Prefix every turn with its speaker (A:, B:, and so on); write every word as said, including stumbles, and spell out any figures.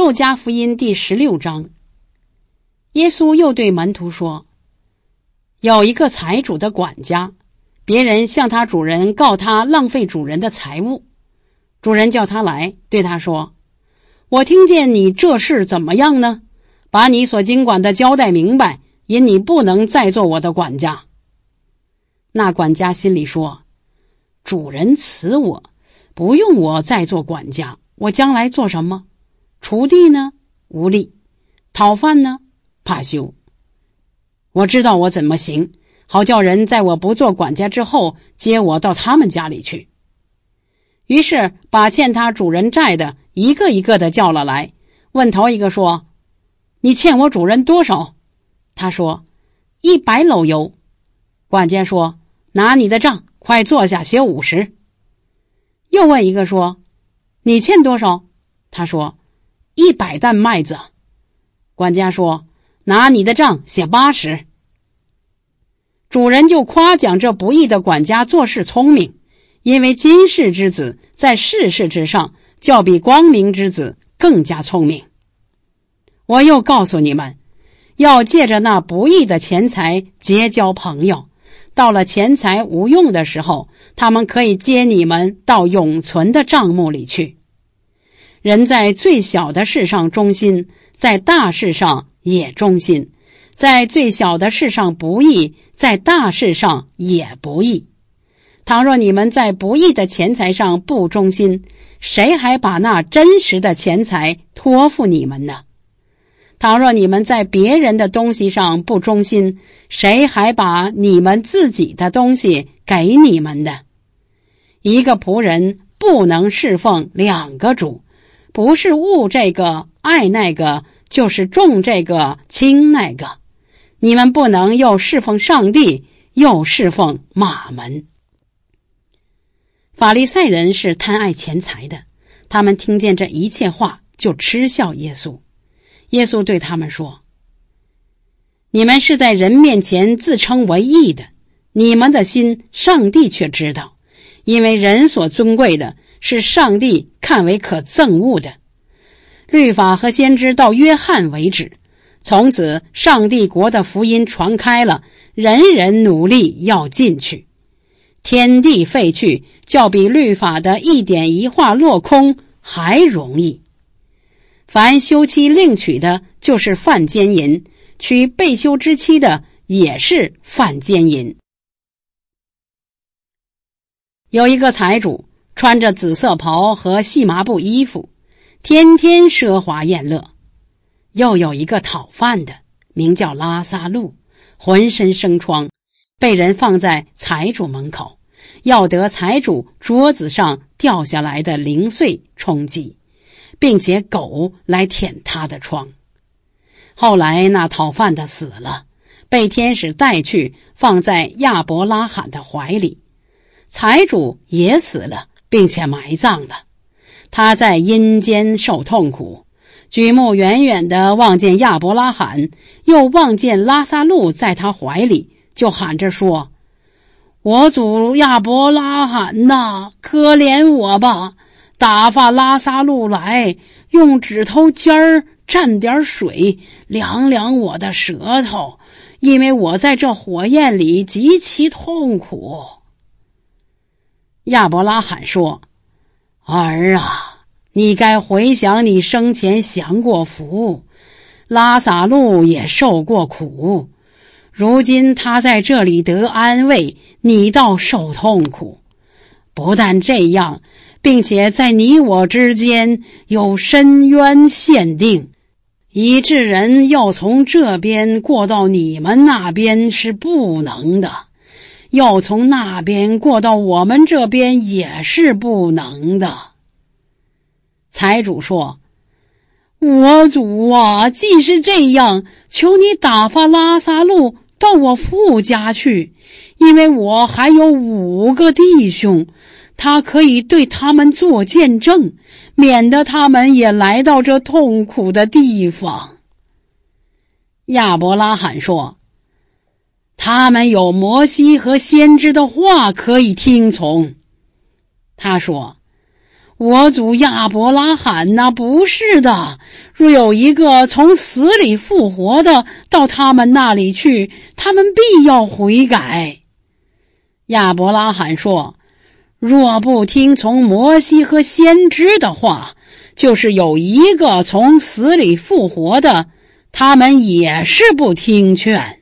A: 路加福音第十六章，耶稣又对门徒说，有一个财主的管家，别人向他主人告他浪费主人的财物。主人叫他来，对他说，我听见你这事怎么样呢？把你所经管的交代明白，因你不能再做我的管家。那管家心里说，主人辞我，不用我再做管家，我将来做什么？锄地呢？无力。讨饭呢？怕羞。我知道我怎么行，好叫人在我不做管家之后接我到他们家里去。于是把欠他主人债的一个一个的叫了来，问头一个说，你欠我主人多少？他说，一百篓油。管家说，拿你的账，快坐下写五十。又问一个说，你欠多少？他说，一百担麦子。管家说，拿你的账写八十。主人就夸奖这不义的管家做事聪明，因为今世之子在世事之上，较比光明之子更加聪明。我又告诉你们，要借着那不义的钱财结交朋友，到了钱财无用的时候，他们可以接你们到永存的账目里去。人在最小的事上忠心，在大事上也忠心；在最小的事上不义，在大事上也不义。倘若你们在不义的钱财上不忠心，谁还把那真实的钱财托付你们呢？倘若你们在别人的东西上不忠心，谁还把你们自己的东西给你们的？一个仆人不能侍奉两个主，不是恶这个爱那个，就是重这个轻那个。你们不能又侍奉上帝，又侍奉马门。法利赛人是贪爱钱财的，他们听见这一切话就嗤笑耶稣。耶稣对他们说，你们是在人面前自称为义的，你们的心上帝却知道，因为人所尊贵的是上帝看为可憎恶的。律法和先知到约翰为止，从此上帝国的福音传开了，人人努力要进去。天地废去，较比律法的一点一画落空还容易。凡休妻另娶的，就是犯奸淫；娶被休之妻的，也是犯奸淫。有一个财主，穿着紫色袍和细麻布衣服，天天奢华宴乐。又有一个讨饭的，名叫拉撒路，浑身生疮，被人放在财主门口，要得财主桌子上掉下来的零碎充饥，并且狗来舔他的疮。后来那讨饭的死了，被天使带去放在亚伯拉罕的怀里。财主也死了，并且埋葬了。他在阴间受痛苦，举目远远地望见亚伯拉罕，又望见拉撒路在他怀里，就喊着说，我主亚伯拉罕哪，可怜我吧，打发拉撒路来，用指头尖儿蘸点水，凉凉我的舌头，因为我在这火焰里极其痛苦。亚伯拉罕说，儿啊，你该回想你生前享过福，拉撒路也受过苦，如今他在这里得安慰，你倒受痛苦。不但这样，并且在你我之间有深渊限定，以致人要从这边过到你们那边是不能的，要从那边过到我们这边也是不能的。财主说，我主啊，既是这样，求你打发拉撒路到我父家去，因为我还有五个弟兄，他可以对他们做见证，免得他们也来到这痛苦的地方。亚伯拉罕说，他们有摩西和先知的话可以听从。他说， 我主亚伯拉罕呐，不是的，若有一个从死里复活的到他们那里去，他们必要悔改。亚伯拉罕说，若不听从摩西和先知的话，就是有一个从死里复活的，他们也是不听劝。